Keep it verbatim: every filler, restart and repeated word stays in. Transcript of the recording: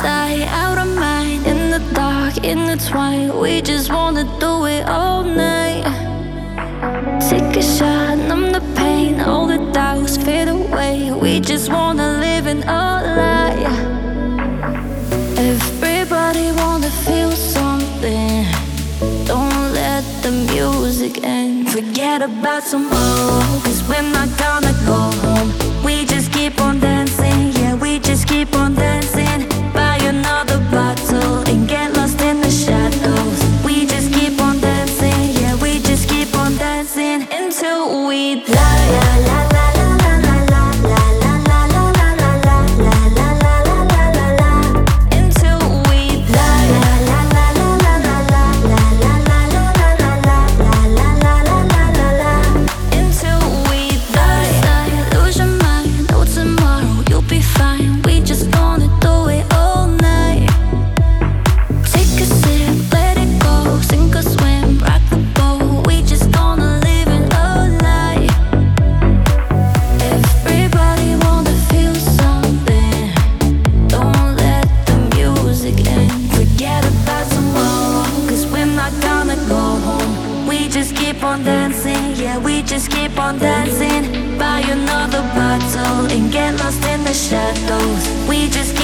sight, out of mind. In the dark, intertwined. We just wanna do it all night. Take a shot, numb the pain. All the doubts fade away. We just wanna live in a lie. Everybody wanna feel something. Don't let the music end. Forget about tomorrow, cause we're not gonna go home. We just keep on dancing, yeah, we just keep on dancing. Buy another bottle and get lost in the shadows. We just keep on dancing, yeah, we just keep on dancing until we die. La la la la la la la la la la la la la la la la la la la. Until we die. La la la la la la la la la la la la la la la la la la. Until we die. Lose your mind, no tomorrow, you'll be fine. We just gonna do it all night. Take a sip, let it go, sink or swim, rock the boat. We just gonna live in a lie. Everybody wanna feel something. Don't let the music end. Forget about tomorrow, cause we're not gonna go home. We just keep on dancing, yeah, we just keep on dancing. Buy another bottle and get lost in the shadows. We just keep